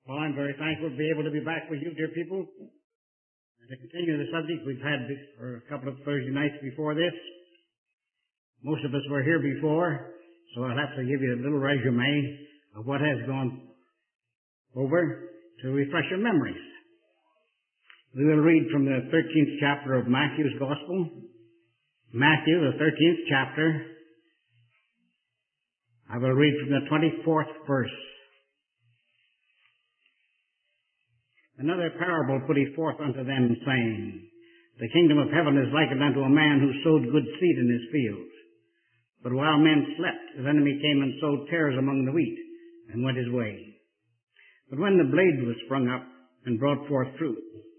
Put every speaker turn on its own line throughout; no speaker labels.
Well, I'm very thankful to be able to be back with you, dear people. And to continue the subject we've had for a couple of Thursday nights before this. Most of us were here before, so I'll have to give you a little resume of what has gone over to refresh your memories. We will read from the 13th chapter of Matthew's Gospel. Matthew, the 13th chapter. I will read from the 24th verse. Another parable put he forth unto them, saying, The kingdom of heaven is likened unto a man who sowed good seed in his field. But while men slept, his enemy came and sowed tares among the wheat, and went his way. But when the blade was sprung up, and brought forth fruit,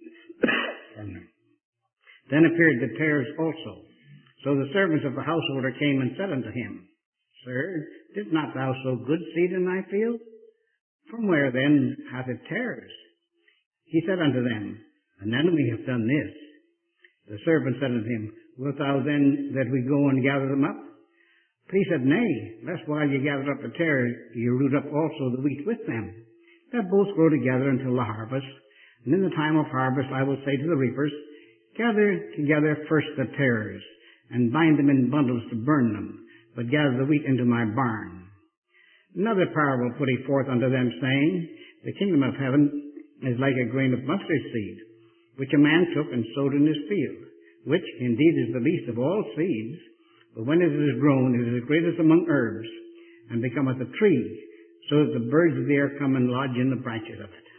then appeared the tares also. So the servants of the householder came and said unto him, Sir, did not thou sow good seed in thy field? From where then hath it tares? He said unto them, An enemy hath done this. The servant said unto him, Wilt thou then that we go and gather them up? But he said, Nay, lest while ye gather up the tares, ye root up also the wheat with them. That both grow together until the harvest. And in the time of harvest I will say to the reapers, Gather together first the tares, and bind them in bundles to burn them, but gather the wheat into my barn. Another parable put he forth unto them, saying, The kingdom of heaven is like a grain of mustard seed, which a man took and sowed in his field, which indeed is the least of all seeds, but when it is grown, it is the greatest among herbs, and becometh a tree, so that the birds of the air come and lodge in the branches of it.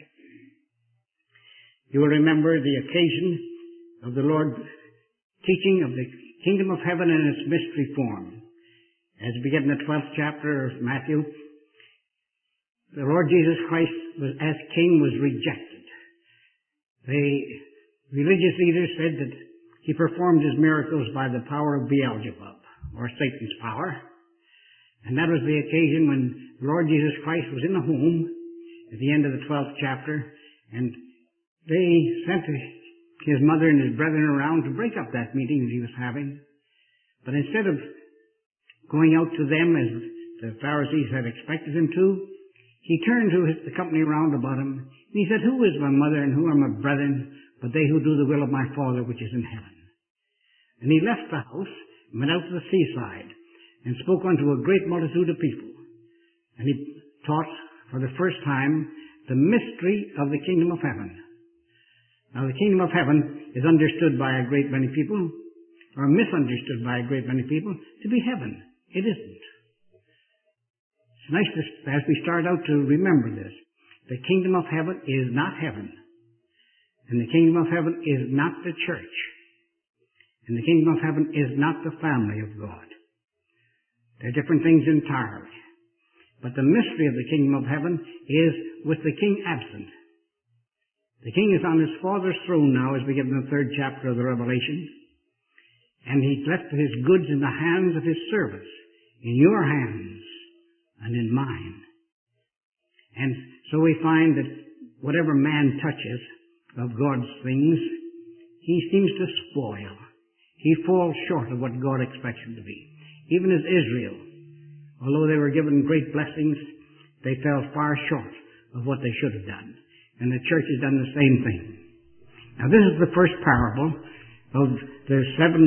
You will remember the occasion of the Lord teaching of the kingdom of heaven in its mystery form. As we get in the 12th chapter of Matthew, the Lord Jesus Christ, as King, was rejected. The religious leaders said that he performed his miracles by the power of Beelzebub, or Satan's power. And that was the occasion when the Lord Jesus Christ was in the home at the end of the 12th chapter, and they sent his mother and his brethren around to break up that meeting that he was having. But instead of going out to them as the Pharisees had expected him to, he turned to the company round about him, and he said, Who is my mother and who are my brethren, but they who do the will of my Father which is in heaven? And he left the house, and went out to the seaside, and spoke unto a great multitude of people. And he taught for the first time the mystery of the kingdom of heaven. Now the kingdom of heaven is understood by a great many people, or misunderstood by a great many people, to be heaven. It isn't. It's nice as we start out to remember this. The kingdom of heaven is not heaven. And the kingdom of heaven is not the church. And the kingdom of heaven is not the family of God. They're different things entirely. But the mystery of the kingdom of heaven is with the king absent. The king is on his Father's throne now, as we get in the 3rd chapter of the Revelation. And he left his goods in the hands of his servants, in your hands and in mine. And so we find that whatever man touches of God's things, he seems to spoil. He falls short of what God expects him to be. Even as Israel, although they were given great blessings, they fell far short of what they should have done. And the church has done the same thing. Now this is the first parable of the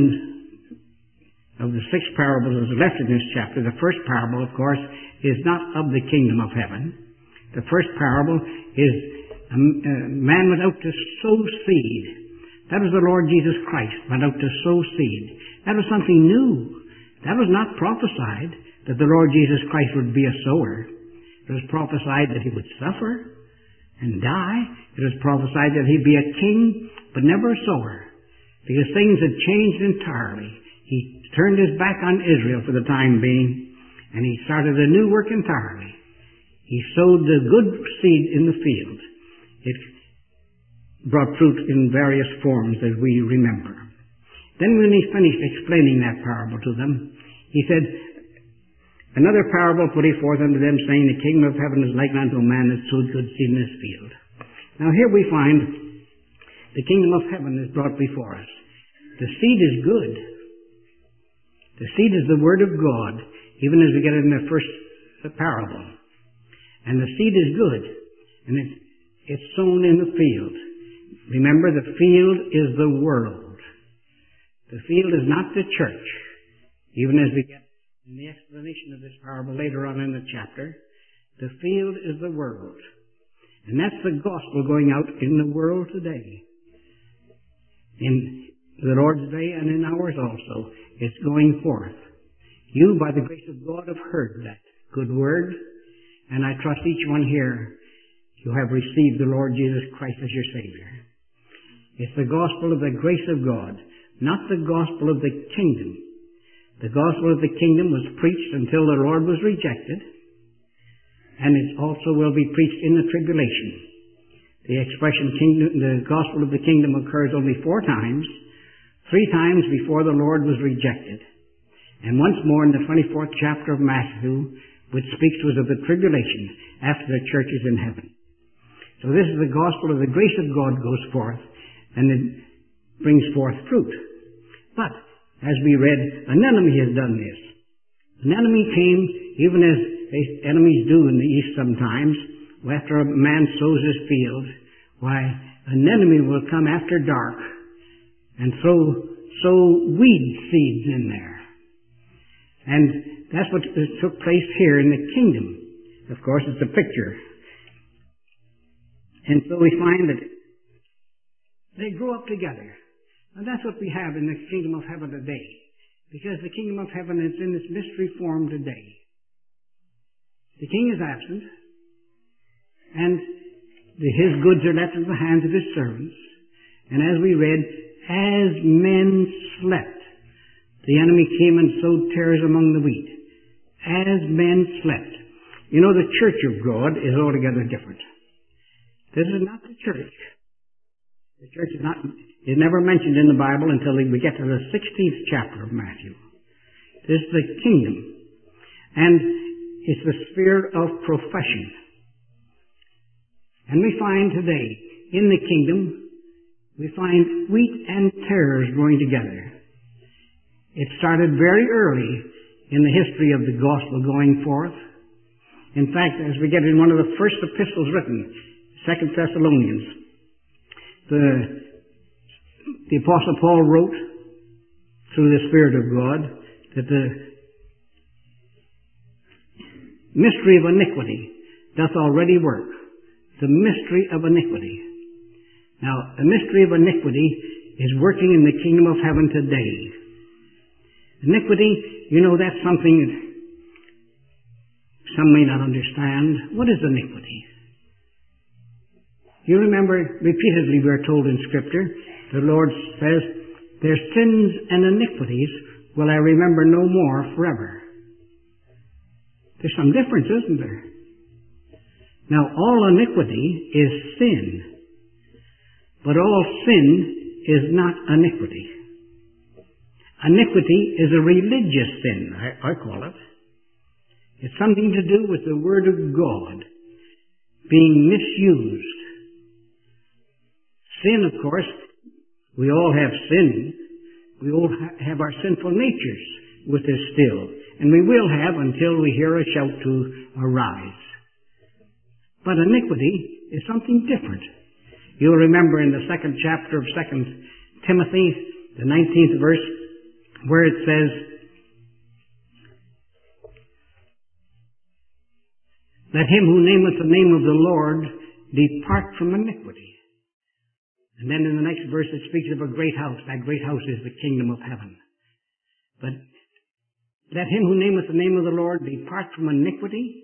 6 parables that are left in this chapter. The first parable, of course, is not of the kingdom of heaven. The first parable is a man went out to sow seed. That was the Lord Jesus Christ, went out to sow seed. That was something new. That was not prophesied that the Lord Jesus Christ would be a sower. It was prophesied that he would suffer and die. It was prophesied that he'd be a king, but never a sower, because things had changed entirely. He turned his back on Israel for the time being, and he started a new work entirely. He sowed the good seed in the field. It brought fruit in various forms, as we remember. Then when he finished explaining that parable to them, he said, Another parable put he forth unto them, saying, The kingdom of heaven is likened unto a man that sowed good seed in his field. Now here we find the kingdom of heaven is brought before us. The seed is good. The seed is the word of God, even as we get it in the first parable. And the seed is good. And it's sown in the field. Remember, the field is the world. The field is not the church. Even as we get in the explanation of this parable later on in the chapter, the field is the world. And that's the gospel going out in the world today. In the Lord's day and in ours also. It's going forth. You, by the grace of God, have heard that good word, and I trust each one here, you have received the Lord Jesus Christ as your Savior. It's the gospel of the grace of God, not the gospel of the kingdom. The gospel of the kingdom was preached until the Lord was rejected, and it also will be preached in the tribulation. The expression kingdom, the gospel of the kingdom occurs only 4 times, 3 times before the Lord was rejected, and once more in the 24th chapter of Matthew, which speaks to us of the tribulation after the church is in heaven. So this is the gospel of the grace of God goes forth, and it brings forth fruit. But, as we read, an enemy has done this. An enemy came, even as enemies do in the East sometimes, after a man sows his field, why, an enemy will come after dark and sow weed seeds in there. And that's what took place here in the kingdom. Of course, it's a picture. And so we find that they grew up together. And that's what we have in the kingdom of heaven today. Because the kingdom of heaven is in its mystery form today. The king is absent, and his goods are left in the hands of his servants. And as we read, as men slept, the enemy came and sowed tares among the wheat. As men slept. You know, the church of God is altogether different. This is not the church. The church is never mentioned in the Bible until we get to the 16th chapter of Matthew. This is the kingdom. And it's the sphere of profession. And we find today, in the kingdom, we find wheat and tares growing together. It started very early in the history of the gospel going forth. In fact, as we get in one of the first epistles written, 2 Thessalonians, the Apostle Paul wrote through the Spirit of God that the mystery of iniquity doth already work. The mystery of iniquity. Now, the mystery of iniquity is working in the kingdom of heaven today. Iniquity, you know, that's something that some may not understand. What is iniquity? You remember, repeatedly we are told in Scripture, the Lord says, their sins and iniquities will I remember no more forever. There's some difference, isn't there? Now, all iniquity is sin. But all sin is not iniquity. Iniquity is a religious sin, I call it. It's something to do with the Word of God being misused. Sin, of course, we all have sin. We all have our sinful natures with us still. And we will have until we hear a shout to arise. But iniquity is something different. You'll remember in the 2nd chapter of 2 Timothy, the 19th verse, where it says, let him who nameth the name of the Lord depart from iniquity. And then in the next verse it speaks of a great house. That great house is the kingdom of heaven. But let him who nameth the name of the Lord depart from iniquity.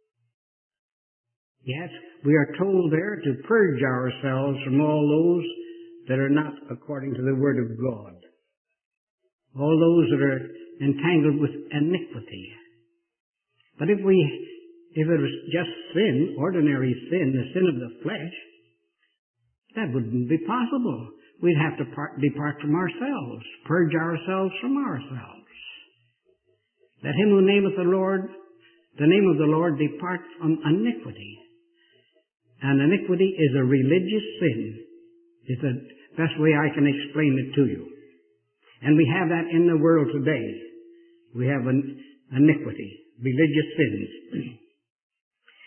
Yes, we are told there to purge ourselves from all those that are not according to the Word of God. All those that are entangled with iniquity. But if it was just sin, ordinary sin, the sin of the flesh, that wouldn't be possible. We'd have to depart from ourselves, purge ourselves from ourselves. Let him who nameth the name of the Lord depart from iniquity. And iniquity is a religious sin. It's the best way I can explain it to you. And we have that in the world today. We have an iniquity, religious sins.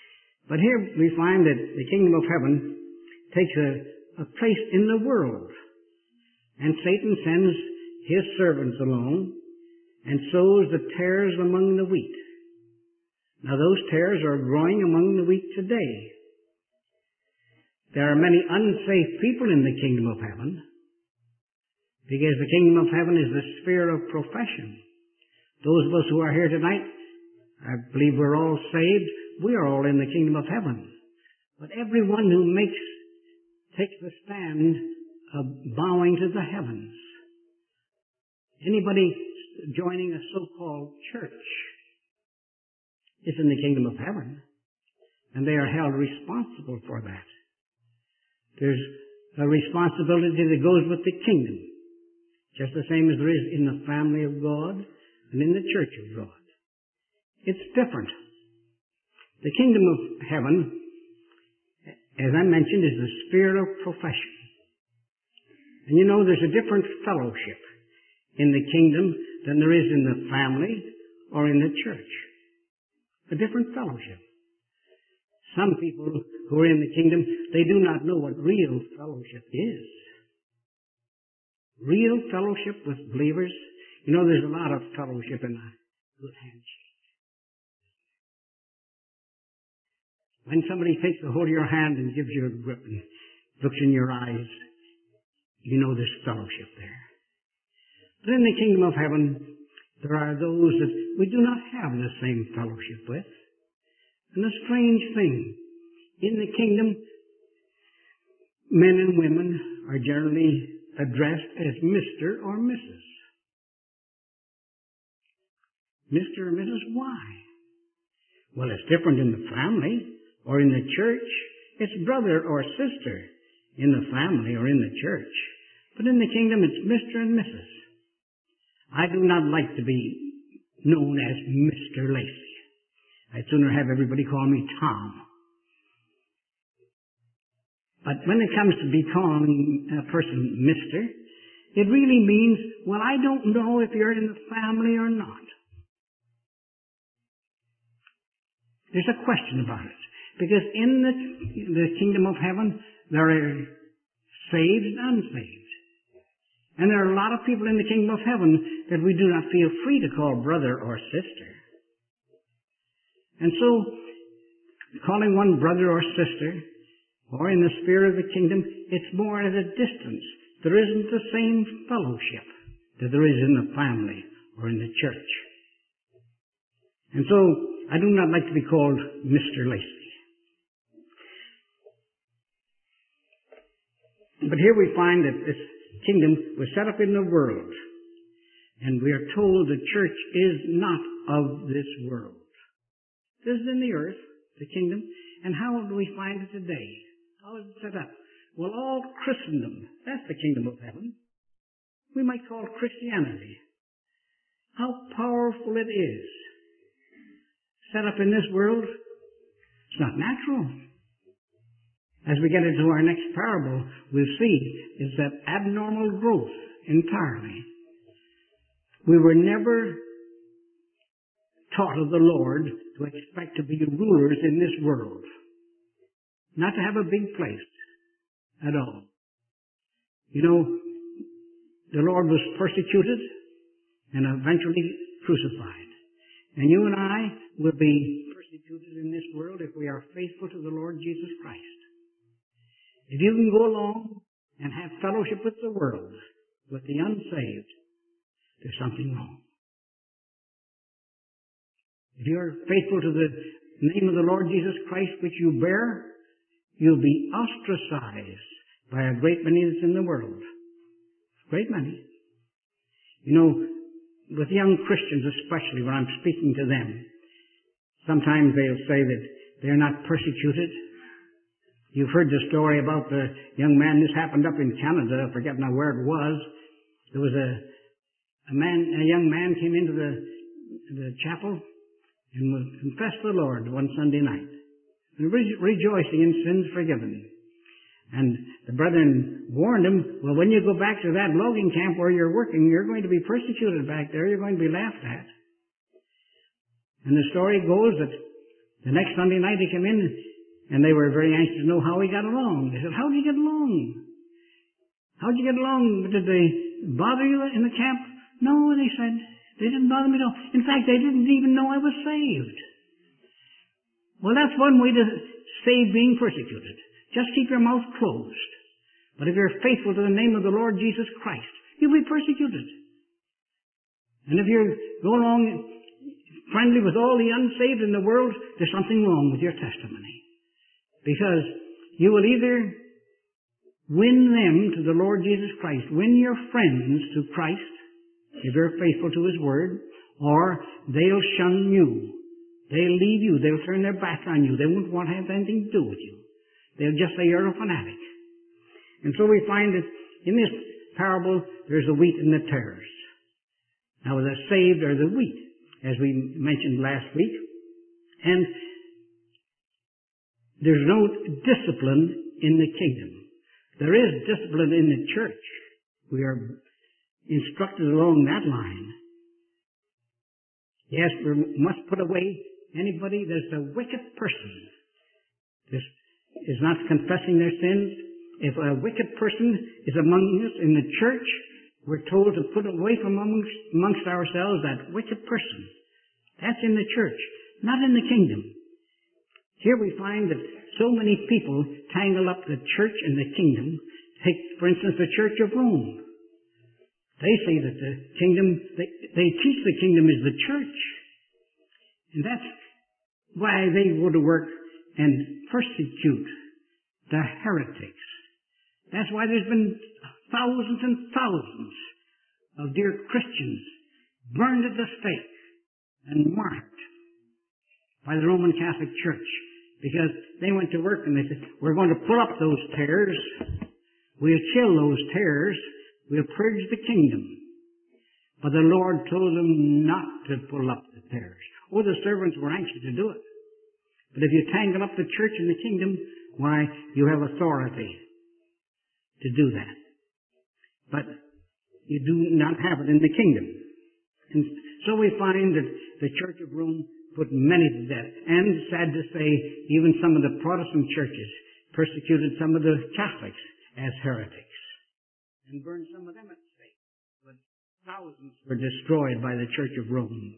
But here we find that the kingdom of heaven takes a place in the world. And Satan sends his servants along and sows the tares among the wheat. Now those tares are growing among the wheat today. There are many unsafe people in the kingdom of heaven, because the kingdom of heaven is the sphere of profession. Those of us who are here tonight, I believe we're all saved. We are all in the kingdom of heaven. But everyone who takes the stand of bowing to the heavens, anybody joining a so-called church, is in the kingdom of heaven, and they are held responsible for that. There's a responsibility that goes with the kingdom, just the same as there is in the family of God and in the church of God. It's different. The kingdom of heaven, as I mentioned, is the sphere of profession. And you know, there's a different fellowship in the kingdom than there is in the family or in the church. A different fellowship. Some people who are in the kingdom, they do not know what real fellowship is. Real fellowship with believers. You know, there's a lot of fellowship in a good handshake. When somebody takes a hold of your hand and gives you a grip and looks in your eyes, you know there's fellowship there. But in the kingdom of heaven, there are those that we do not have the same fellowship with. And a strange thing, in the kingdom, men and women are generally addressed as Mr. or Mrs. Mr. or Mrs. Why? Well, it's different in the family or in the church. It's brother or sister in the family or in the church. But in the kingdom, it's Mr. and Mrs. I do not like to be known as Mr. Lacey. I'd sooner have everybody call me Tom. But when it comes to be calling a person Mr., it really means, well, I don't know if you're in the family or not. There's a question about it. Because in the kingdom of heaven, there are saved and unsaved. And there are a lot of people in the kingdom of heaven that we do not feel free to call brother or sister. And so, calling one brother or sister, or in the sphere of the kingdom, it's more at a distance. There isn't the same fellowship that there is in the family or in the church. And so, I do not like to be called Mr. Lacey. But here we find that this kingdom was set up in the world. And we are told the church is not of this world. This is in the earth, the kingdom. And how do we find it today? How is it set up? Well, all Christendom, that's the kingdom of heaven. We might call it Christianity. How powerful it is. Set up in this world, it's not natural. As we get into our next parable, we'll see is that abnormal growth entirely. We were never taught of the Lord to expect to be rulers in this world. Not to have a big place at all. You know, the Lord was persecuted and eventually crucified. And you and I will be persecuted in this world if we are faithful to the Lord Jesus Christ. If you can go along and have fellowship with the world, with the unsaved, there's something wrong. If you're faithful to the name of the Lord Jesus Christ which you bear, you'll be ostracized by a great many that's in the world. A great many. You know, with young Christians especially, when I'm speaking to them, sometimes they'll say that they're not persecuted. You've heard the story about the young man. This happened up in Canada. I forget now where it was. There was a young man came into the chapel and confessed the Lord one Sunday night, and rejoicing in sins forgiven. And the brethren warned him, well, when you go back to that logging camp where you're working, you're going to be persecuted back there. You're going to be laughed at. And the story goes that the next Sunday night he came in And they were very anxious to know how he got along. They said, how did you get along? How did you get along? Did they bother you in the camp? No, they said. They didn't bother me at all. In fact, they didn't even know I was saved. Well, that's one way to save being persecuted. Just keep your mouth closed. But if you're faithful to the name of the Lord Jesus Christ, you'll be persecuted. And if you go along friendly with all the unsaved in the world, there's something wrong with your testimony. Because you will either win them to the Lord Jesus Christ, win your friends to Christ, if you're faithful to His Word, or they'll shun you. They'll leave you. They'll turn their back on you. They won't want to have anything to do with you. They'll just say you're a fanatic. And so we find that in this parable, there's the wheat and the tares. Now, the saved are the wheat, as we mentioned last week. And there's no discipline in the kingdom. There is discipline in the church. We are instructed along that line. Yes, we must put away anybody that's a wicked person. This is not confessing their sins. If a wicked person is among us in the church, we're told to put away from amongst ourselves that wicked person. That's in the church, not in the kingdom. Here we find that so many people tangle up the church and the kingdom. Take, for instance, the Church of Rome. They say that the kingdom, they teach the kingdom is the church. And that's why they go to work and persecute the heretics. That's why there's been thousands and thousands of dear Christians burned at the stake and martyred by the Roman Catholic Church, because they went to work and they said, we're going to pull up those tares, we'll kill those tares, we'll purge the kingdom. But the Lord told them not to pull up the tares. Oh, the servants were anxious to do it. But if you tangle up the church and the kingdom, why, you have authority to do that. But you do not have it in the kingdom. And so we find that the Church of Rome put many to death. And sad to say, even some of the Protestant churches persecuted some of the Catholics as heretics and burned some of them at the stake. But thousands were destroyed by the Church of Rome.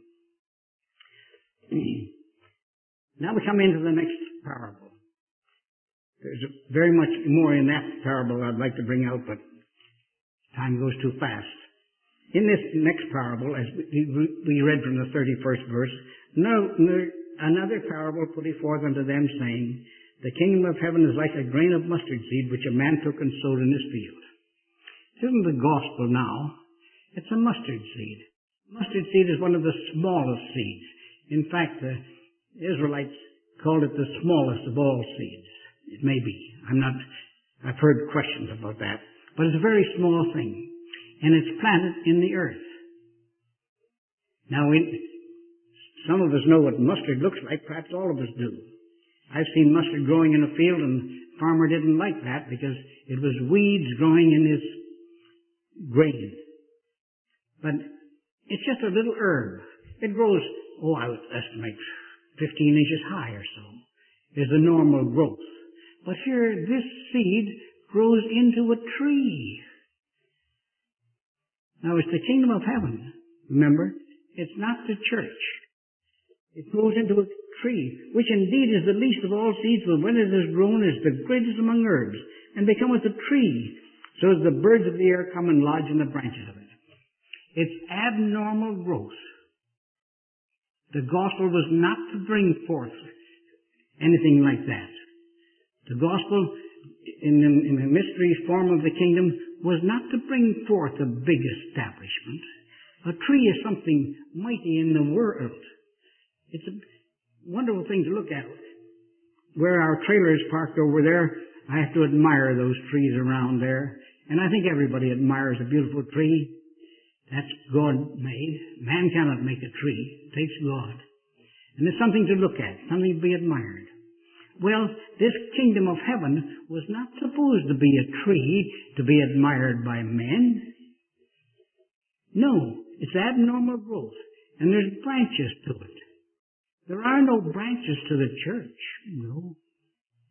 Now we come into the next parable. There's very much more in that parable I'd like to bring out, but time goes too fast. In this next parable, as we read from the 31st verse, another parable put he forth unto them, saying, the kingdom of heaven is like a grain of mustard seed, which a man took and sowed in his field. It isn't the gospel now. It's a mustard seed. Mustard seed is one of the smallest seeds. In fact, the Israelites called it the smallest of all seeds. It may be. I've heard questions about that. But it's a very small thing. And it's planted in the earth. Now, some of us know what mustard looks like. Perhaps all of us do. I've seen mustard growing in a field, and the farmer didn't like that because it was weeds growing in his grain. But it's just a little herb. It grows, I would estimate 15 inches high or so. Is the normal growth. But here, this seed grows into a tree. Now, it's the kingdom of heaven. Remember, it's not the church. It grows into a tree, which indeed is the least of all seeds, but when it is grown, is the greatest among herbs, and becometh a tree, so as the birds of the air come and lodge in the branches of it. It's abnormal growth. The gospel was not to bring forth anything like that. The gospel, in the mystery form of the kingdom, was not to bring forth a big establishment. A tree is something mighty in the world. It's a wonderful thing to look at. Where our trailer is parked over there, I have to admire those trees around there. And I think everybody admires a beautiful tree. That's God made. Man cannot make a tree. It takes God. And it's something to look at, something to be admired. Well, this kingdom of heaven was not supposed to be a tree to be admired by men. No, it's abnormal growth, and there's branches to it. There are no branches to the church, no.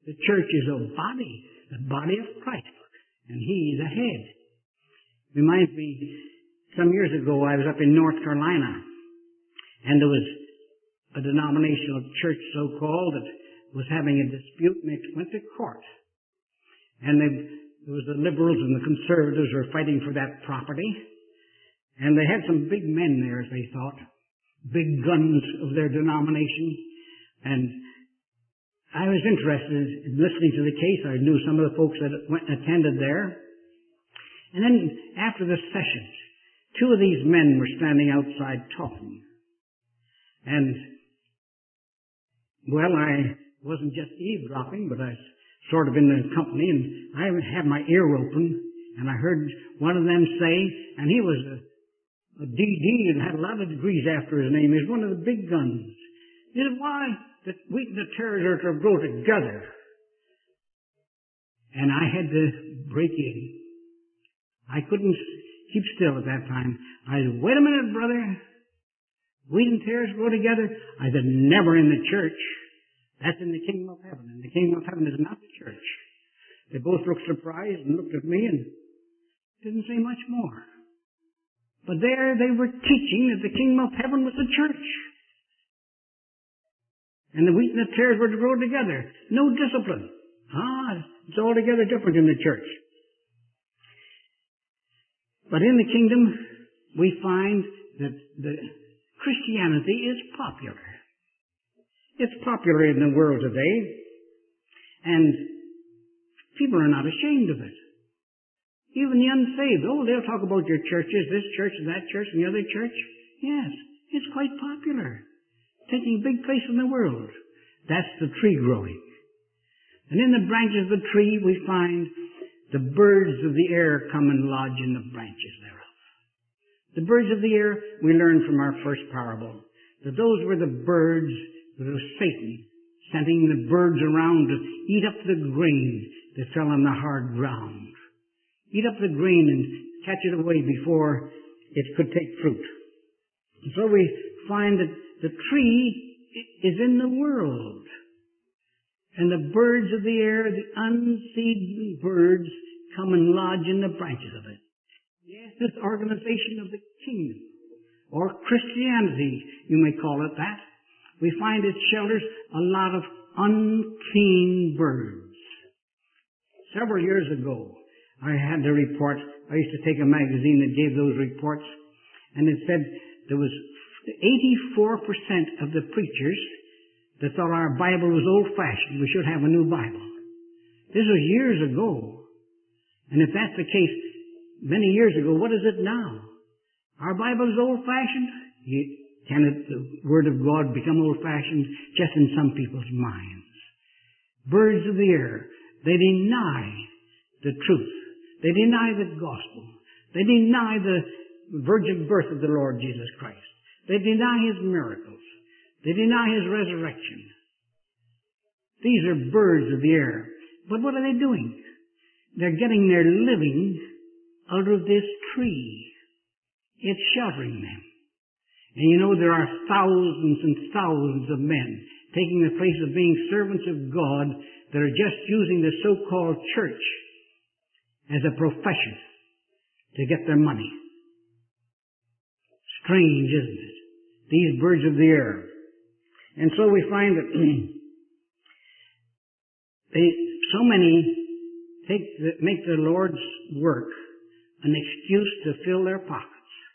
The church is a body, the body of Christ, and He is the head. Reminds me, some years ago I was up in North Carolina, and there was a denominational church, so-called, that was having a dispute, and they went to court. And there was the liberals and the conservatives were fighting for that property, and they had some big men there, as they thought, big guns of their denomination, and I was interested in listening to the case. I knew some of the folks that went and attended there. And then after the sessions, two of these men were standing outside talking. And, well, I wasn't just eavesdropping, but I was sort of in the company, and I had my ear open, and I heard one of them say, and he was a DD and had a lot of degrees after his name. He was one of the big guns. He said, why, the wheat and the tares are to grow together. And I had to break in. I couldn't keep still at that time. I said, wait a minute, brother. Wheat and tares grow together? I said, never in the church. That's in the kingdom of heaven. And the kingdom of heaven is not the church. They both looked surprised and looked at me and didn't say much more. But there they were teaching that the kingdom of heaven was the church. And the wheat and the tares were to grow together. No discipline. It's altogether different in the church. But in the kingdom, we find that the Christianity is popular. It's popular in the world today, and people are not ashamed of it. Even the unsaved, they'll talk about your churches, this church and that church and the other church. Yes, it's quite popular, taking a big place in the world. That's the tree growing. And in the branches of the tree, we find the birds of the air come and lodge in the branches thereof. The birds of the air, we learn from our first parable, that those were the birds that was Satan sending the birds around to eat up the grain that fell on the hard ground. Eat up the grain and catch it away before it could take fruit. And so we find that the tree is in the world. And the birds of the air, the unseed birds, come and lodge in the branches of it. Yes, this organization of the kingdom, or Christianity, you may call it that, we find it shelters a lot of unclean birds. Several years ago, I had the report. I used to take a magazine that gave those reports, and it said there was 84% of the preachers that thought our Bible was old-fashioned. We should have a new Bible. This was years ago. And if that's the case, many years ago, what is it now? Our Bible is old-fashioned? Can the Word of God become old-fashioned? Just in some people's minds. Birds of the air, they deny the truth. They deny the gospel. They deny the virgin birth of the Lord Jesus Christ. They deny His miracles. They deny His resurrection. These are birds of the air. But what are they doing? They're getting their living out of this tree. It's sheltering them. And you know, there are thousands and thousands of men taking the place of being servants of God that are just using the so-called church as a profession to get their money. Strange, isn't it? These birds of the air. And so we find that so many make the Lord's work an excuse to fill their pockets.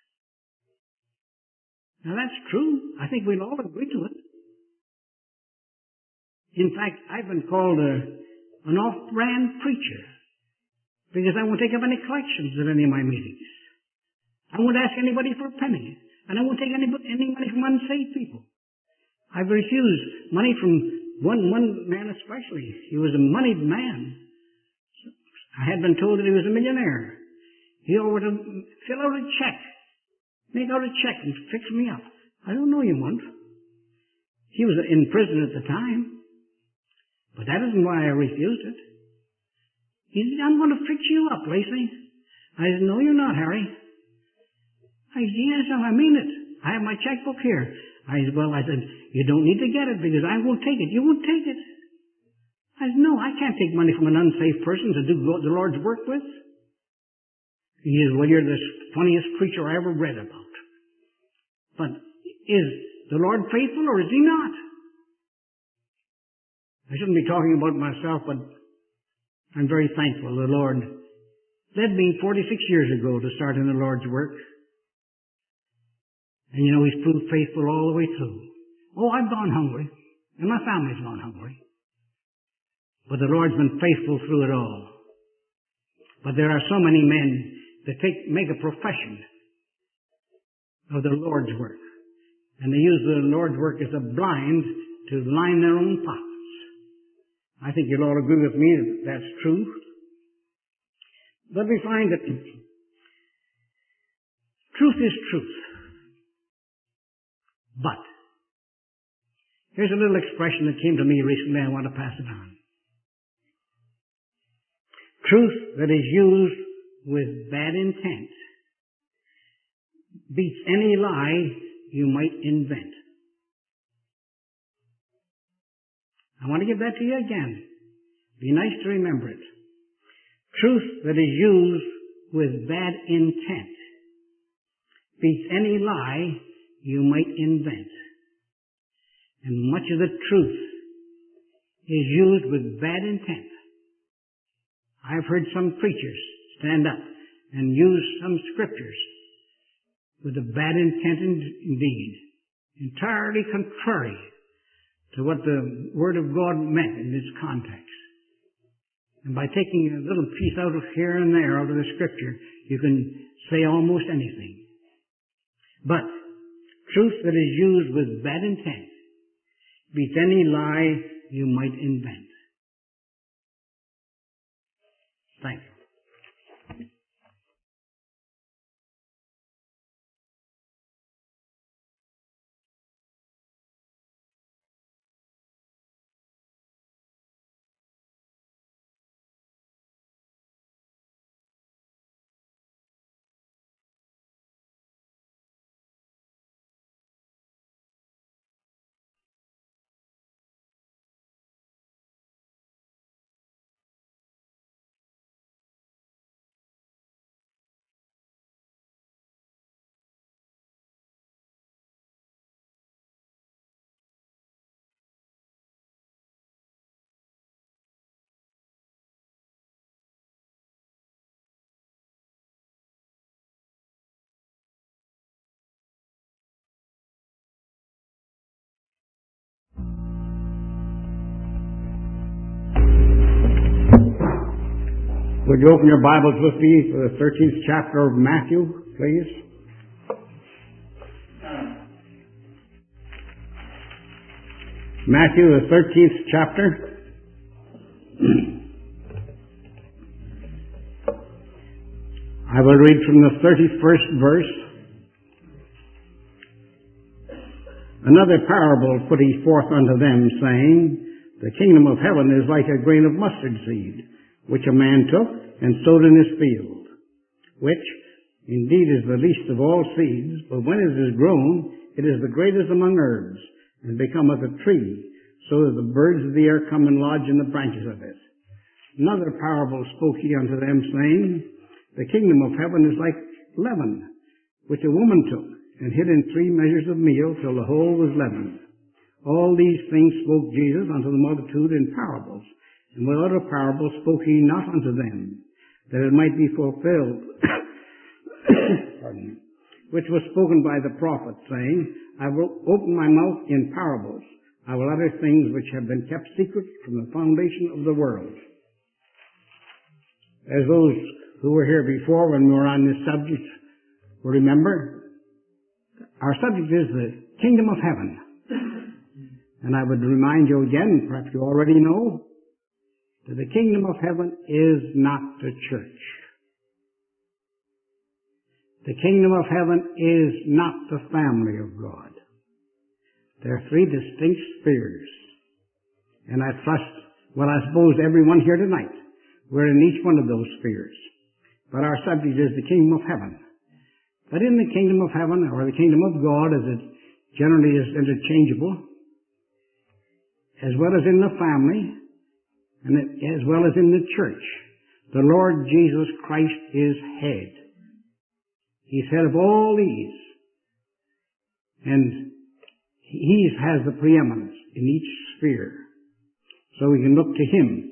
Now that's true. I think we'll all agree to it. In fact, I've been called an off-brand preacher because I won't take up any collections at any of my meetings. I won't ask anybody for a penny, and I won't take any money from unsaved people. I've refused money from one man especially. He was a moneyed man. I had been told that he was a millionaire. He offered to fill out a check, make out a check and fix me up. I don't know you won't. He was in prison at the time. But that isn't why I refused it. He said, I'm going to fix you up, Lacey. I said, no, you're not, Harry. I said, yes, I mean it. I have my checkbook here. I said, you don't need to get it because I won't take it. You won't take it. I said, no, I can't take money from an unsaved person to do the Lord's work with. He says, well, you're the funniest creature I ever read about. But is the Lord faithful or is He not? I shouldn't be talking about myself, but I'm very thankful the Lord led me 46 years ago to start in the Lord's work. And you know, He's proved faithful all the way through. Oh, I've gone hungry, and my family's gone hungry. But the Lord's been faithful through it all. But there are so many men that make a profession of the Lord's work. And they use the Lord's work as a blind to line their own pockets. I think you'll all agree with me that that's true. But we find that truth is truth. But here's a little expression that came to me recently. I want to pass it on. Truth that is used with bad intent beats any lie you might invent. I want to give that to you again. Be nice to remember it. Truth that is used with bad intent beats any lie you might invent. And much of the truth is used with bad intent. I've heard some preachers stand up and use some scriptures with a bad intent indeed, entirely contrary to what the Word of God meant in its context. And by taking a little piece out of here and there out of the Scripture, you can say almost anything. But truth that is used with bad intent beats any lie you might invent. Thank you. Would you open your Bibles with me to the 13th chapter of Matthew, please? Matthew, the 13th chapter. I will read from the 31st verse. Another parable put He forth unto them, saying, The kingdom of heaven is like a grain of mustard seed, which a man took and sowed in his field, which indeed is the least of all seeds, but when it is grown, it is the greatest among herbs, and becometh a tree, so that the birds of the air come and lodge in the branches of it. Another parable spoke He unto them, saying, The kingdom of heaven is like leaven, which a woman took, and hid in 3 measures of meal, till the whole was leavened. All these things spoke Jesus unto the multitude in parables, and without a parable spoke He not unto them, that it might be fulfilled, which was spoken by the prophet, saying, I will open my mouth in parables. I will utter things which have been kept secret from the foundation of the world. As those who were here before when we were on this subject will remember, our subject is the kingdom of heaven. And I would remind you again, perhaps you already know, that the kingdom of heaven is not the church. The kingdom of heaven is not the family of God. There are 3 distinct spheres. And I trust, I suppose everyone here tonight, we're in each one of those spheres. But our subject is the kingdom of heaven. But in the kingdom of heaven, or the kingdom of God, as it generally is interchangeable, as well as in the family, and as well as in the church, the Lord Jesus Christ is head. He's head of all these. And He has the preeminence in each sphere. So we can look to Him.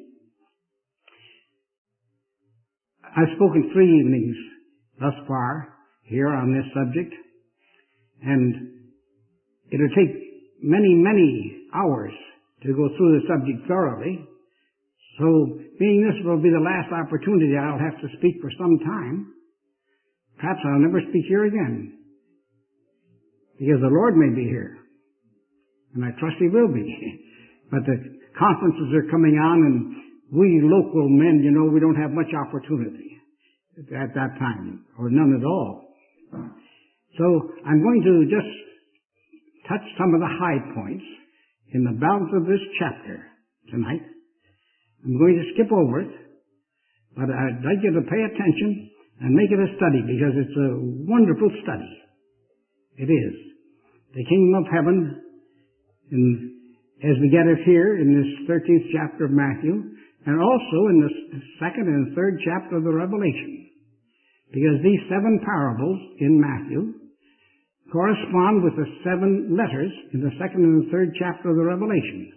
I've spoken 3 evenings thus far here on this subject, and it'll take many, many hours to go through the subject thoroughly. So, being this will be the last opportunity I'll have to speak for some time, perhaps I'll never speak here again, because the Lord may be here, and I trust He will be. But the conferences are coming on, and we local men, we don't have much opportunity at that time, or none at all. So I'm going to just touch some of the high points in the balance of this chapter tonight. I'm going to skip over it, but I'd like you to pay attention and make it a study, because it's a wonderful study. It is. The kingdom of heaven, as we get it here in this 13th chapter of Matthew, and also in the 2nd and 3rd chapter of the Revelation. Because these 7 parables in Matthew correspond with the 7 letters in the 2nd and the 3rd chapter of the Revelation.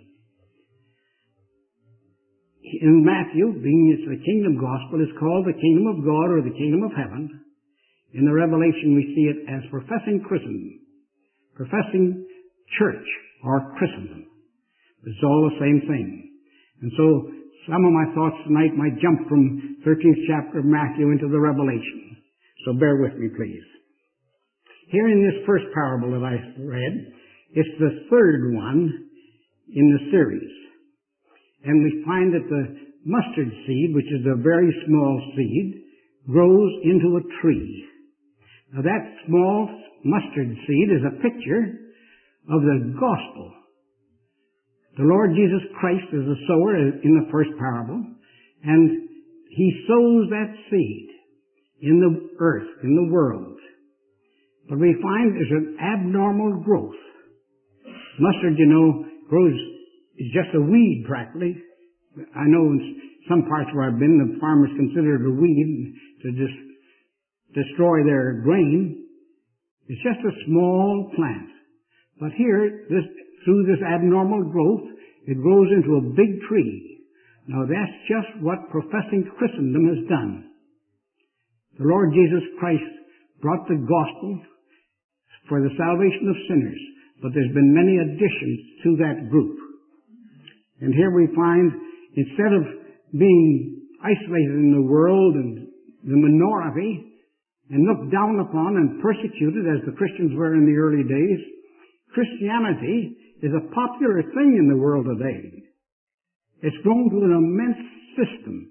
In Matthew, being it's the kingdom gospel, is called the kingdom of God or the kingdom of heaven. In the Revelation, we see it as professing Christendom, professing church or Christendom. It's all the same thing. And so, some of my thoughts tonight might jump from 13th chapter of Matthew into the Revelation. So bear with me, please. Here in this first parable that I read, it's the 3rd one in the series. And we find that the mustard seed, which is a very small seed, grows into a tree. Now that small mustard seed is a picture of the gospel. The Lord Jesus Christ is the sower in the first parable, and He sows that seed in the earth, in the world. But we find there's an abnormal growth. Mustard, grows, is just a weed practically. I know in some parts where I've been, the farmers consider it a weed to just destroy their grain. It's just a small plant. But here, through this abnormal growth, it grows into a big tree. Now that's just what professing Christendom has done. The Lord Jesus Christ brought the gospel for the salvation of sinners, but there's been many additions to that group. And here we find, instead of being isolated in the world and the minority, and looked down upon and persecuted as the Christians were in the early days, Christianity is a popular thing in the world today. It's grown to an immense system.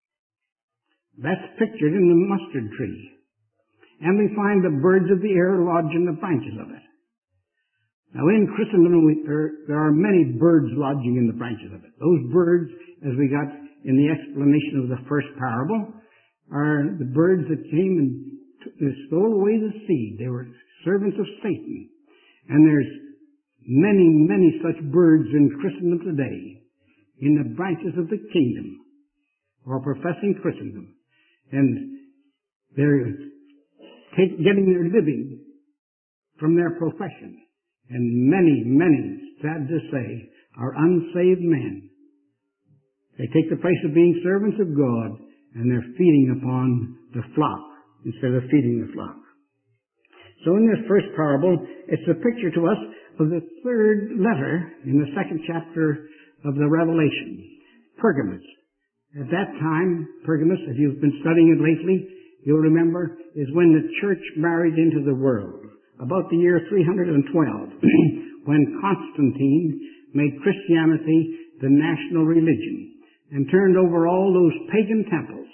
That's pictured in the mustard tree. And we find the birds of the air lodge in the branches of it. Now in Christendom, there are many birds lodging in the branches of it. Those birds, as we got in the explanation of the first parable, are the birds that came and stole away the seed. They were servants of Satan. And there's many, many such birds in Christendom today, in the branches of the kingdom, or professing Christendom. And they're getting their living from their profession. And many, many, sad to say, are unsaved men. They take the place of being servants of God, and they're feeding upon the flock instead of feeding the flock. So in this first parable, it's a picture to us of the 3rd letter in the 2nd chapter of the Revelation, Pergamos. At that time, Pergamos, if you've been studying it lately, you'll remember, is when the church married into the world, about the year 312, when Constantine made Christianity the national religion and turned over all those pagan temples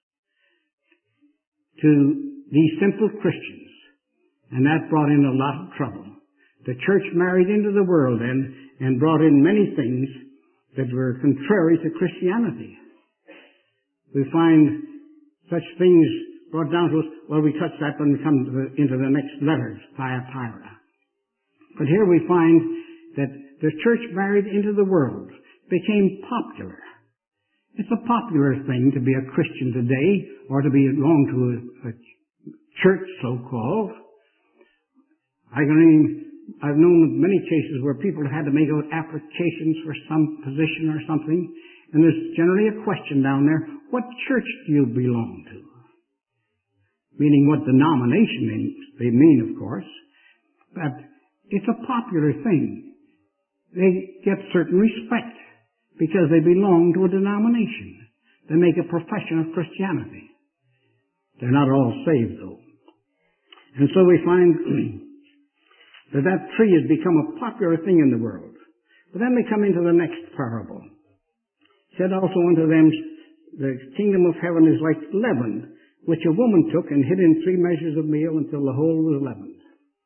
to these simple Christians. And that brought in a lot of trouble. The church married into the world and brought in many things that were contrary to Christianity. We find such things brought down to us. Well, we touch that when we come into the next letters, Thyatira. But here we find that the church married into the world became popular. It's a popular thing to be a Christian today, or to belong to a church, so-called. I've known many cases where people had to make out applications for some position or something, and there's generally a question down there, what church do you belong to? Meaning what denomination they mean, of course. But it's a popular thing. They get certain respect because they belong to a denomination. They make a profession of Christianity. They're not all saved, though. And so we find that tree has become a popular thing in the world. But then we come into the next parable. It said also unto them, the kingdom of heaven is like leaven, which a woman took and hid in 3 measures of meal until the whole was leavened.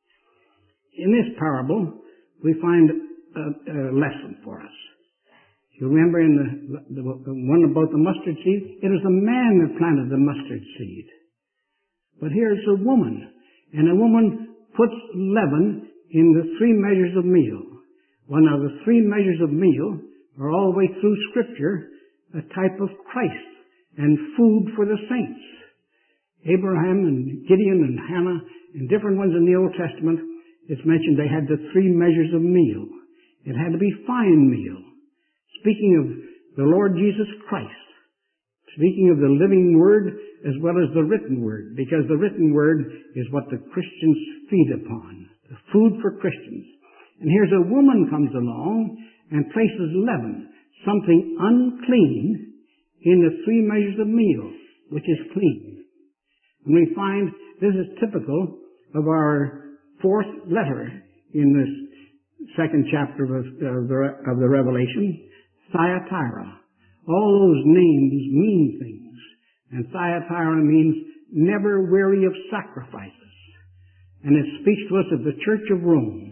In this parable, we find a lesson for us. You remember in the one about the mustard seed? It was a man that planted the mustard seed. But here's a woman. And a woman puts leaven in the 3 measures of meal. Well, now the 3 measures of meal are all the way through Scripture a type of Christ and food for the saints. Abraham and Gideon and Hannah and different ones in the Old Testament, it's mentioned they had the 3 measures of meal. It had to be fine meal. Speaking of the Lord Jesus Christ, speaking of the living Word as well as the written Word, because the written Word is what the Christians feed upon, the food for Christians. And here's a woman comes along and places leaven, something unclean, in the 3 measures of meal, which is clean. And we find this is typical of our 4th letter in this 2nd chapter of the Revelation, Thyatira. All those names mean things. And Thyatira means never weary of sacrifices. And it speaks to us of the Church of Rome.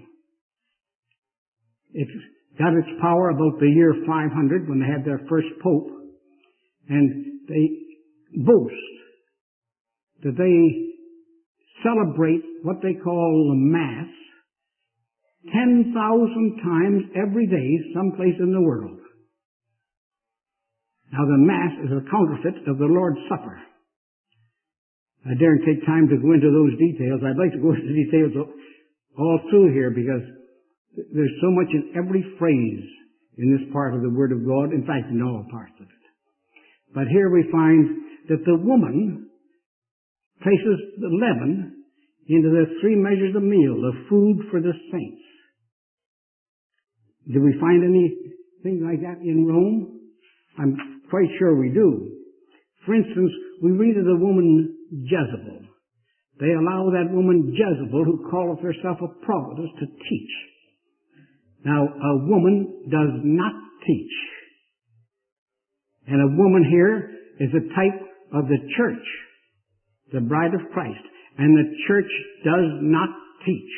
It got its power about the year 500 when they had their first pope. And they boast that they celebrate what they call the Mass 10,000 times every day someplace in the world. Now the Mass is a counterfeit of the Lord's Supper. I daren't take time to go into those details. I'd like to go into details all through here because there's so much in every phrase in this part of the Word of God, in fact in all parts of it. But here we find that the woman places the leaven into the 3 measures of meal, the food for the saints. Do we find anything like that in Rome? I'm quite sure we do. For instance, we read of the woman Jezebel. They allow that woman Jezebel, who calleth herself a prophetess, to teach. Now, a woman does not teach. And a woman here is a type of the church, the bride of Christ. And the church does not teach.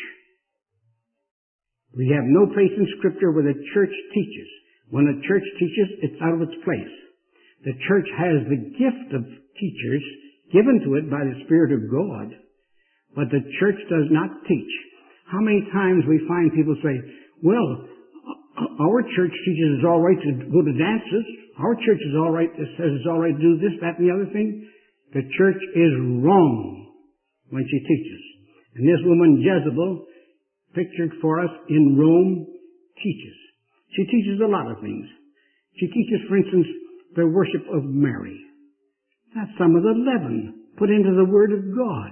We have no place in Scripture where the church teaches. When a church teaches, it's out of its place. The church has the gift of teachers given to it by the Spirit of God, but the church does not teach. How many times we find people say, well, our church teaches it's all right to go to dances. Our church is all right, it says it's all right to do this, that, and the other thing. The church is wrong when she teaches. And this woman Jezebel, pictured for us in Rome, teaches. She teaches a lot of things. She teaches, for instance, the worship of Mary. That's some of the leaven put into the Word of God.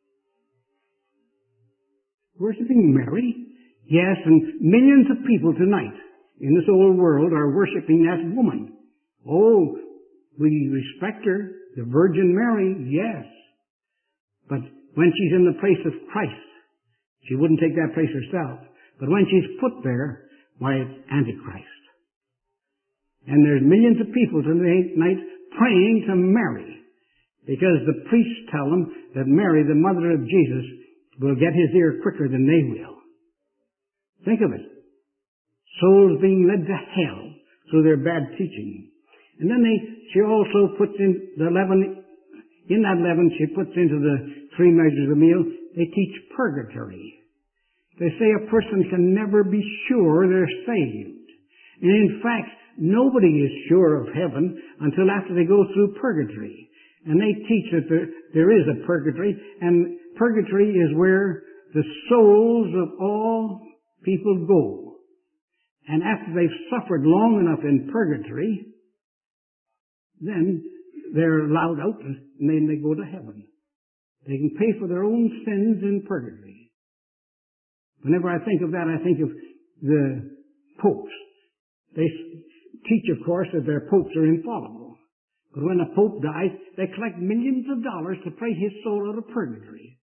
Worshiping Mary? Yes, and millions of people tonight in this old world are worshiping that woman. Oh, we respect her, the Virgin Mary, yes. But when she's in the place of Christ, she wouldn't take that place herself. But when she's put there, why, it's Antichrist. And there's millions of people tonight praying to Mary because the priests tell them that Mary, the mother of Jesus, will get his ear quicker than they will. Think of it. Souls being led to hell through their bad teaching. And then she also puts in the leaven, in that leaven she puts into the 3 measures of meal, they teach purgatory. They say a person can never be sure they're saved. And in fact, nobody is sure of heaven until after they go through purgatory. And they teach that there is a purgatory, and purgatory is where the souls of all people go. And after they've suffered long enough in purgatory, then they're allowed out, and then they go to heaven. They can pay for their own sins in purgatory. Whenever I think of that, I think of the popes. They teach, of course, that their popes are infallible. But when a pope dies, they collect millions of dollars to pray his soul out of purgatory.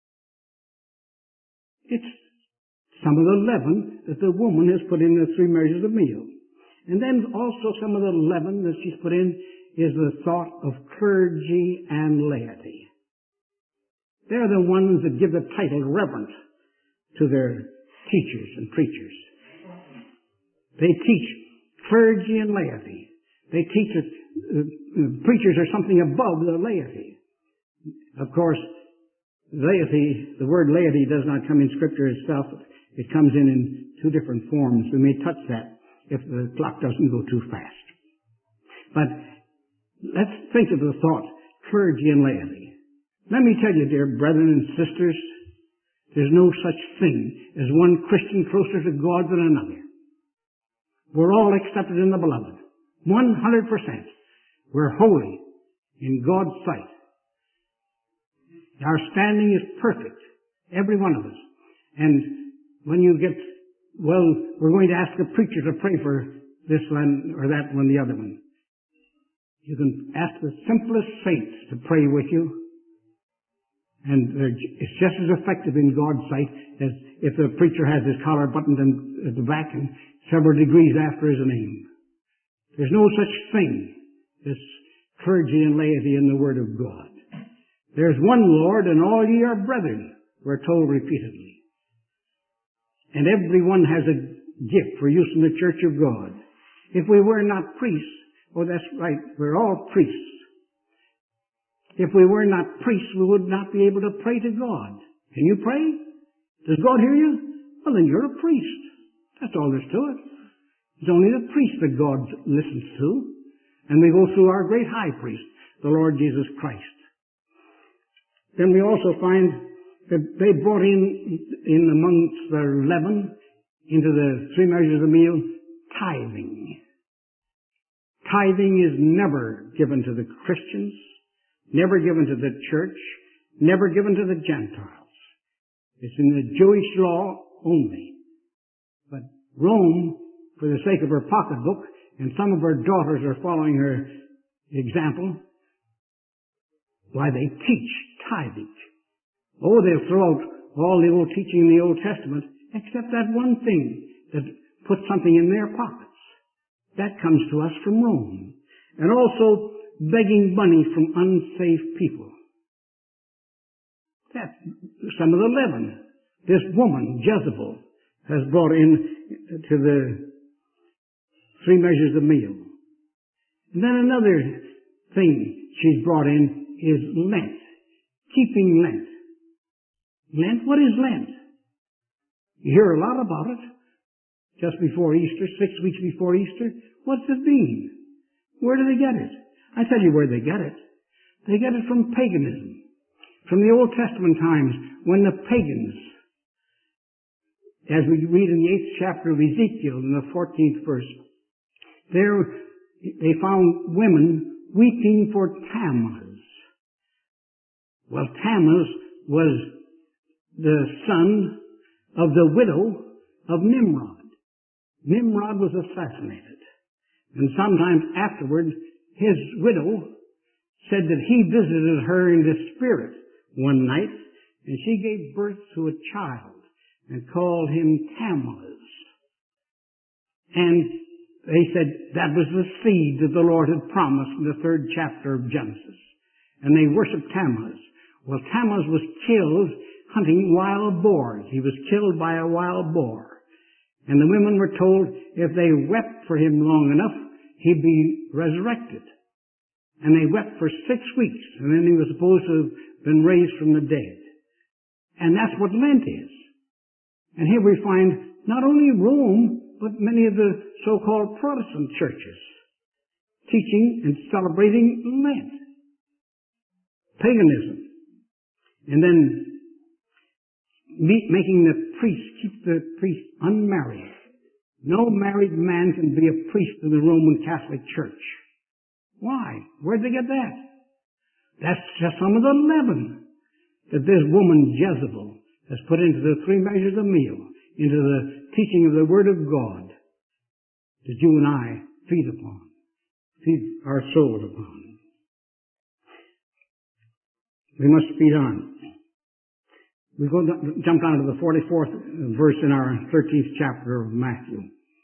It's some of the leaven that the woman has put in the 3 measures of meal. And then also some of the leaven that she's put in is the thought of clergy and laity. They're the ones that give the title reverend to their teachers and preachers. They teach clergy and laity. They teach that preachers are something above the laity. Of course, laity, the word laity does not come in Scripture itself. It comes in 2 different forms. We may touch that if the clock doesn't go too fast. But let's think of the thought, clergy and laity. Let me tell you, dear brethren and sisters, there's no such thing as one Christian closer to God than another. We're all accepted in the beloved. 100%. We're holy in God's sight. Our standing is perfect. Every one of us. And when you get, well, we're going to ask a preacher to pray for this one or that one, the other one. You can ask the simplest saints to pray with you. And it's just as effective in God's sight as if the preacher has his collar buttoned at the back and several degrees after his name. There's no such thing as clergy and laity in the Word of God. There's one Lord, and all ye are brethren, we're told repeatedly. And everyone has a gift for use in the church of God. If we were not priests, oh, that's right, we're all priests. If we were not priests, we would not be able to pray to God. Can you pray? Does God hear you? Well, then you're a priest. That's all there's to it. It's only the priest that God listens to. And we go through our great high priest, the Lord Jesus Christ. Then we also find that they brought in amongst their leaven, into the 3 measures of meal, tithing. Tithing is never given to the Christians, never given to the church, never given to the Gentiles. It's in the Jewish law only. But Rome, for the sake of her pocketbook, and some of her daughters are following her example, why, they teach tithing. Oh, they'll throw out all the old teaching in the Old Testament, except that one thing that puts something in their pockets. That comes to us from Rome. And also begging money from unsafe people. That's some of the leaven this woman, Jezebel, has brought in to the 3 measures of meal. And then another thing she's brought in is Lent. Keeping Lent. Lent? What is Lent? You hear a lot about it. Just before Easter, 6 weeks before Easter. What's it mean? Where do they get it? I tell you where they get it. They get it from paganism. From the Old Testament times, when the pagans, as we read in the 8th chapter of Ezekiel, in the 14th verse, there they found women weeping for Tammuz. Well, Tammuz was the son of the widow of Nimrod. Nimrod was assassinated. And sometime afterward, his widow said that he visited her in the spirit one night, and she gave birth to a child and called him Tammuz. And they said that was the seed that the Lord had promised in the 3rd chapter of Genesis. And they worshiped Tammuz. Well, Tammuz was killed hunting wild boars. He was killed by a wild boar. And the women were told if they wept for him long enough, he'd be resurrected. And they wept for 6 weeks, and then he was supposed to have been raised from the dead. And that's what Lent is. And here we find not only Rome, but many of the so-called Protestant churches teaching and celebrating Lent, paganism, and then making keep the priest unmarried. No married man can be a priest in the Roman Catholic Church. Why? Where'd they get that? That's just some of the leaven that this woman Jezebel has put into the 3 measures of meal, into the teaching of the Word of God that you and I feed our souls upon. We must feed on. We jump down to the 44th verse in our 13th chapter of Matthew.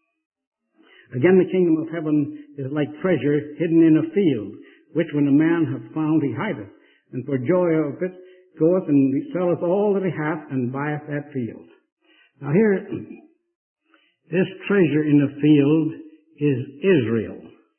Again, the kingdom of heaven is like treasure hidden in a field, which when a man hath found, he hideth, and for joy of it goeth and selleth all that he hath, and buyeth that field. Now here, this treasure in the field is Israel.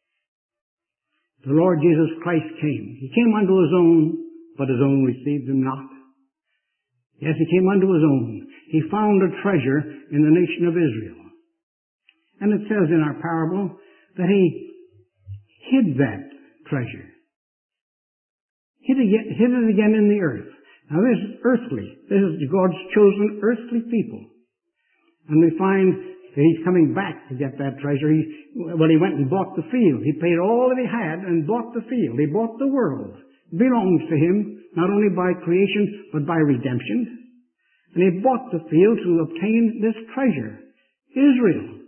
The Lord Jesus Christ came. He came unto his own, but his own received him not. Yes, he came unto his own. He found a treasure in the nation of Israel. And it says in our parable that he hid that treasure. Hid it again in the earth. Now this is earthly. This is God's chosen earthly people. And we find that he's coming back to get that treasure. He went and bought the field. He paid all that he had and bought the field. He bought the world. It belongs to him, not only by creation, but by redemption. And he bought the field to obtain this treasure, Israel.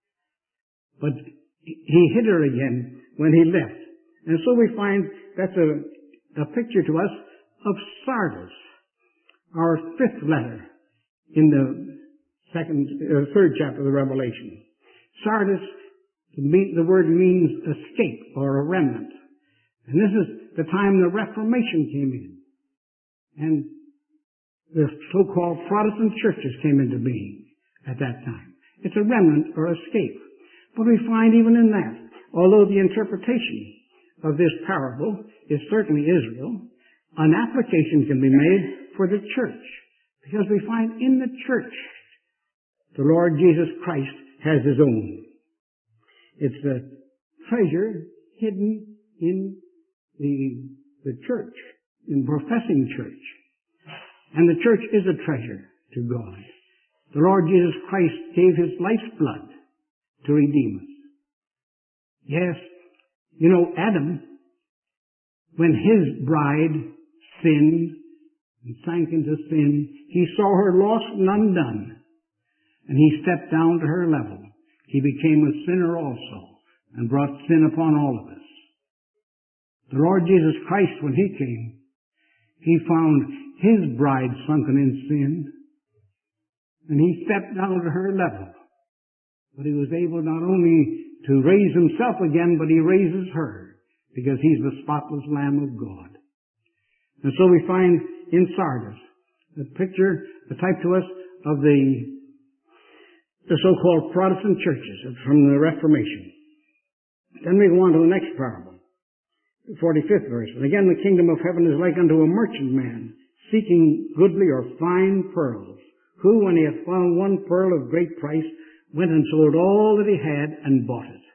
But he hid her again when he left. And so we find that's a picture to us of Sardis, our 5th letter in the 3rd chapter of the Revelation. Sardis, the word means escape or a remnant. And this is the time the Reformation came in. And the so-called Protestant churches came into being at that time. It's a remnant or escape. But we find even in that, although the interpretation of this parable is certainly Israel, an application can be made for the church. Because we find in the church, the Lord Jesus Christ has his own. It's the treasure hidden in the church, in professing church. And the church is a treasure to God. The Lord Jesus Christ gave his life's blood to redeem us. Yes, you know, Adam, when his bride sinned and sank into sin, he saw her lost and undone, and he stepped down to her level. He became a sinner also and brought sin upon all of us. The Lord Jesus Christ, when he came, he found his bride sunken in sin, and he stepped down to her level. But he was able not only to raise himself again, but he raises her, because he's the spotless Lamb of God. And so we find in Sardis the picture, the type to us of the so-called Protestant churches from the Reformation. Then we go on to the next parable, the 45th verse. And again, the kingdom of heaven is like unto a merchantman seeking goodly or fine pearls, who, when he hath found one pearl of great price, went and sold all that he had and bought it.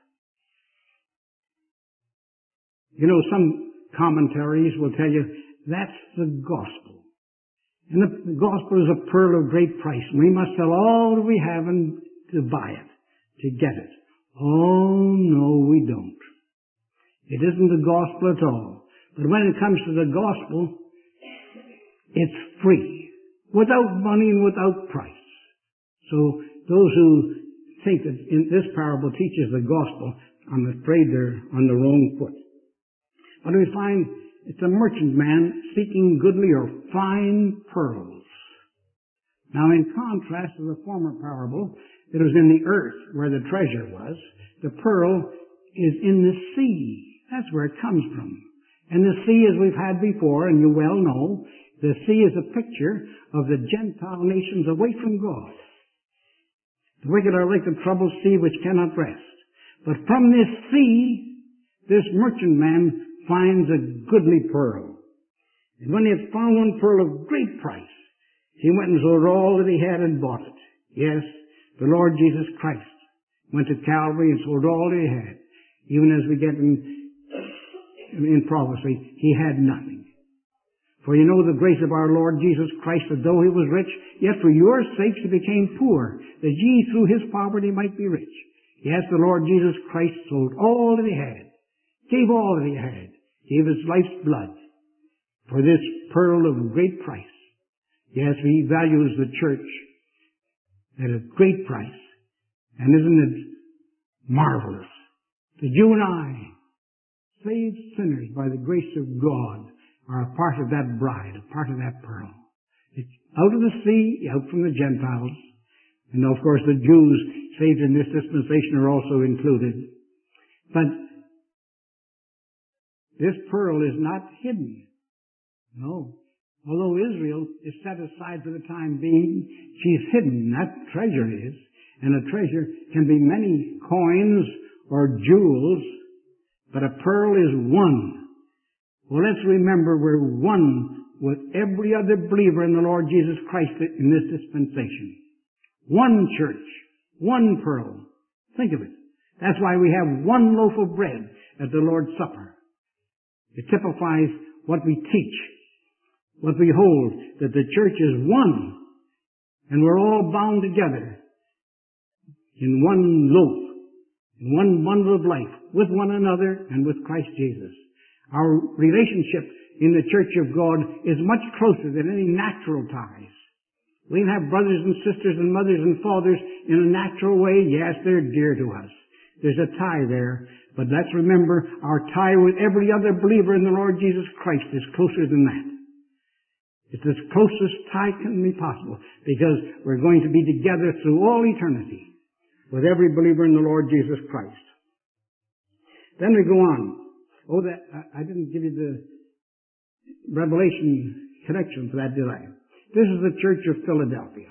You know, some commentaries will tell you that's the gospel. And the gospel is a pearl of great price. And we must sell all that we have and to buy it, to get it. Oh, no, we don't. It isn't the gospel at all. But when it comes to the gospel, it's free, without money and without price. So those who think that in this parable teaches the gospel, I'm afraid they're on the wrong foot. But we find it's a merchantman seeking goodly or fine pearls. Now, in contrast to the former parable, it was in the earth where the treasure was. The pearl is in the sea. That's where it comes from. And the sea, as we've had before, and you well know, the sea is a picture of the Gentile nations away from God. The wicked are like the troubled sea which cannot rest. But from this sea, this merchantman finds a goodly pearl. And when he had found one pearl of great price, he went and sold all that he had and bought it. Yes, the Lord Jesus Christ went to Calvary and sold all that he had. Even as we get in prophecy, he had nothing. For you know the grace of our Lord Jesus Christ, that though he was rich, yet for your sakes he became poor, that ye through his poverty might be rich. Yes, the Lord Jesus Christ sold all that he had, gave all that he had, gave his life's blood for this pearl of great price. Yes, he values the church at a great price. And isn't it marvelous that you and I, saved sinners by the grace of God, are a part of that bride, a part of that pearl. It's out of the sea, out from the Gentiles. And of course the Jews saved in this dispensation are also included. But this pearl is not hidden. No. Although Israel is set aside for the time being, she's hidden. That treasure is. And a treasure can be many coins or jewels, but a pearl is one. Well, let's remember we're one with every other believer in the Lord Jesus Christ in this dispensation. One church, one pearl. Think of it. That's why we have one loaf of bread at the Lord's Supper. It typifies what we teach, what we hold, that the church is one, and we're all bound together in one loaf, in one bundle of life, with one another and with Christ Jesus. Our relationship in the church of God is much closer than any natural ties. We can have brothers and sisters and mothers and fathers in a natural way. Yes, they're dear to us. There's a tie there. But let's remember our tie with every other believer in the Lord Jesus Christ is closer than that. It's the closest tie can be possible because we're going to be together through all eternity with every believer in the Lord Jesus Christ. Then we go on. Oh, that I didn't give you the Revelation connection for that, did I? This is the Church of Philadelphia.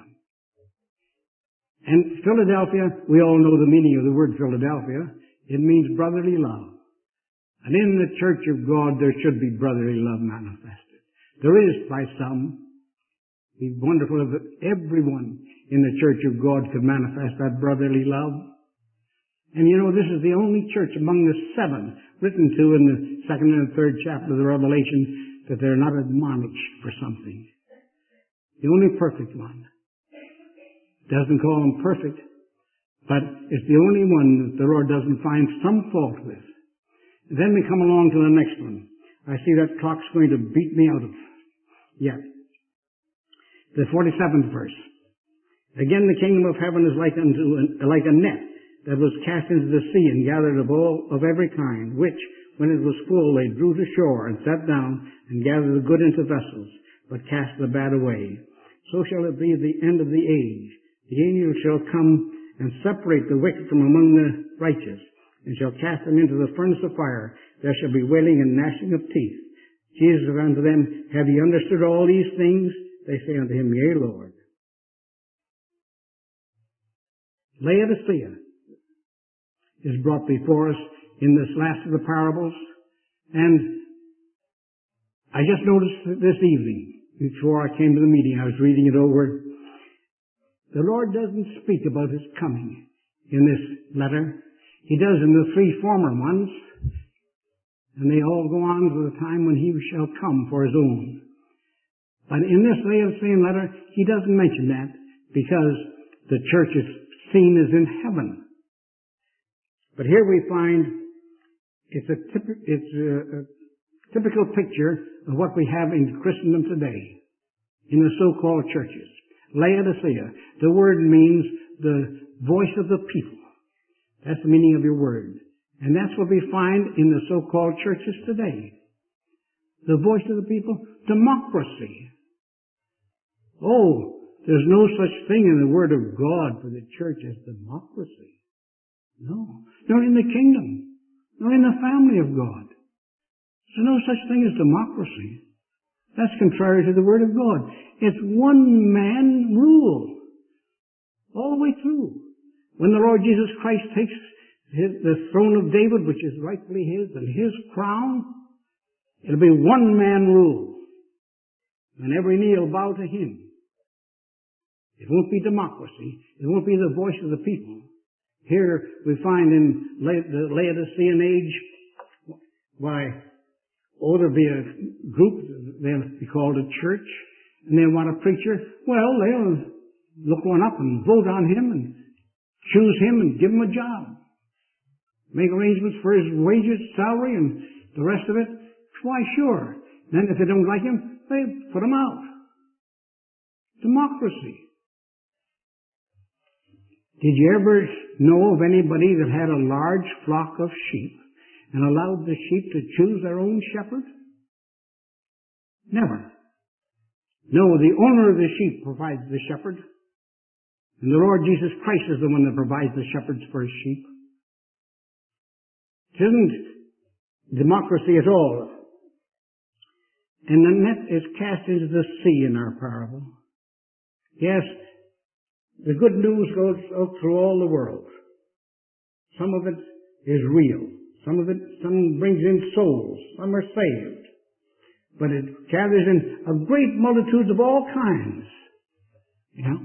And Philadelphia, we all know the meaning of the word Philadelphia. It means brotherly love. And in the Church of God, there should be brotherly love manifested. There is by some. It'd be wonderful if everyone in the Church of God could manifest that brotherly love. And you know, this is the only church among the seven written to in the second and third chapter of the Revelation that they're not admonished for something. The only perfect one. Doesn't call them perfect, but it's the only one that the Lord doesn't find some fault with. And then we come along to the next one. I see that clock's going to beat me out of yet. The 47th verse. Again, the kingdom of heaven is like a net that was cast into the sea and gathered of every kind, which, when it was full, they drew to shore and sat down and gathered the good into vessels, but cast the bad away. So shall it be at the end of the age. The angel shall come and separate the wicked from among the righteous, and shall cast them into the furnace of fire. There shall be wailing and gnashing of teeth. Jesus said unto them, Have ye understood all these things? They say unto him, Yea, Lord. Laodicea is brought before us in this last of the parables. And I just noticed this evening, before I came to the meeting, I was reading it over. The Lord doesn't speak about his coming in this letter. He does in the three former ones. And they all go on to the time when he shall come for his own. But in this Laodicean letter, he doesn't mention that because the church is seen as in heaven. But here we find it's a typical picture of what we have in Christendom today, in the so-called churches. Laodicea, the word means the voice of the people. That's the meaning of your word. And that's what we find in the so-called churches today. The voice of the people, democracy. Oh, there's no such thing in the Word of God for the church as democracy. No. Nor in the kingdom. Nor in the family of God. There's no such thing as democracy. That's contrary to the Word of God. It's one man rule. All the way through. When the Lord Jesus Christ takes the throne of David, which is rightfully his, and his crown, it'll be one man rule. And every knee will bow to him. It won't be democracy. It won't be the voice of the people. Here we find in the Laodicean age, there'll be a group, they'll be called a church, and they want a preacher. Well, they'll look one up and vote on him and choose him and give him a job. Make arrangements for his wages, salary, and the rest of it. Why, sure. Then if they don't like him, they put him out. Democracy. Did you ever know of anybody that had a large flock of sheep and allowed the sheep to choose their own shepherd? Never. No, the owner of the sheep provides the shepherd. And the Lord Jesus Christ is the one that provides the shepherds for his sheep. It isn't democracy at all. And the net is cast into the sea in our parable. Yes, the good news goes out through all the world. Some of it is real. Some brings in souls. Some are saved. But it gathers in a great multitude of all kinds. Yeah.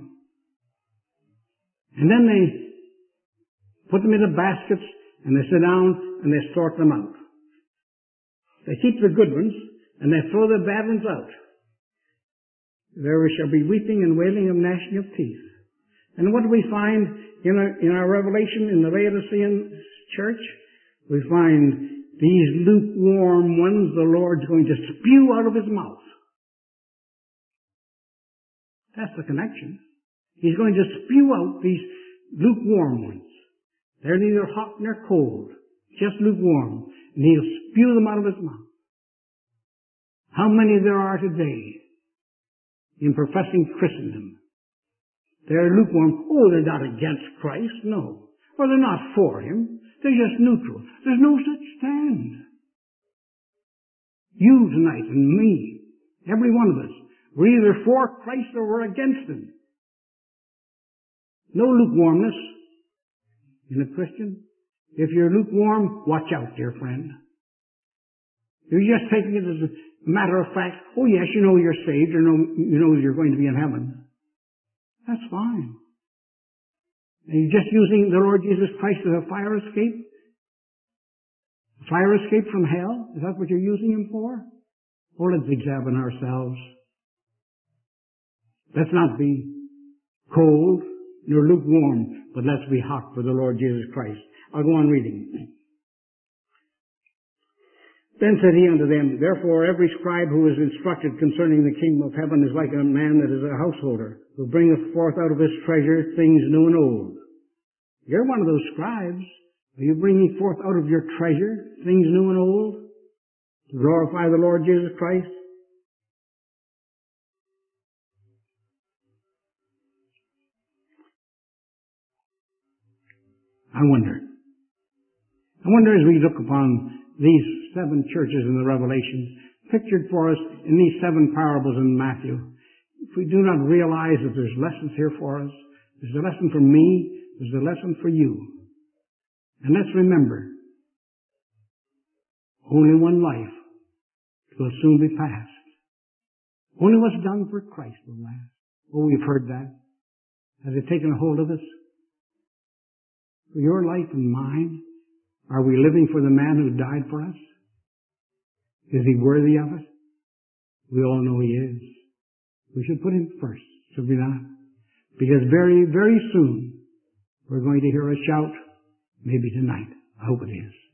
And then they put them into baskets and they sit down and they sort them out. They keep the good ones and they throw the bad ones out. There shall be weeping and wailing and gnashing of teeth. And what do we find in our Revelation in the Laodicean church? We find these lukewarm ones the Lord's going to spew out of his mouth. That's the connection. He's going to spew out these lukewarm ones. They're neither hot nor cold, just lukewarm. And he'll spew them out of his mouth. How many there are today in professing Christendom? They're lukewarm. Oh, they're not against Christ, no. Or they're not for him. They're just neutral. There's no such stand. You tonight and me, every one of us, we're either for Christ or we're against him. No lukewarmness in a Christian. If you're lukewarm, watch out, dear friend. You're just taking it as a matter of fact. Oh yes, you know you're saved, you know you're going to be in heaven. That's fine. And you're just using the Lord Jesus Christ as a fire escape? A fire escape from hell? Is that what you're using him for? Or let's examine ourselves. Let's not be cold nor lukewarm, but let's be hot for the Lord Jesus Christ. I'll go on reading. Then said he unto them, Therefore every scribe who is instructed concerning the kingdom of heaven is like a man that is a householder, who bringeth forth out of his treasure things new and old. You're one of those scribes. Are you bringing forth out of your treasure things new and old to glorify the Lord Jesus Christ? I wonder as we look upon these 7 churches in the Revelation, pictured for us in these 7 parables in Matthew, if we do not realize that there's lessons here for us, there's a lesson for me, there's a lesson for you. And let's remember, only one life will soon be past. Only what's done for Christ will last. Oh, we've heard that. Has it taken a hold of us? For your life and mine, are we living for the man who died for us? Is he worthy of it? We all know he is. We should put him first, should we not? Because very, very soon, we're going to hear a shout, maybe tonight. I hope it is.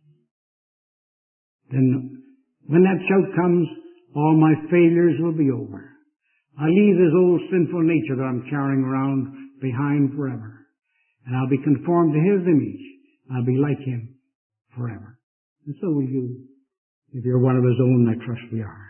Then, when that shout comes, all my failures will be over. I'll leave this old sinful nature that I'm carrying around behind forever. And I'll be conformed to his image. I'll be like him forever. And so will you, if you're one of his own, I trust we are.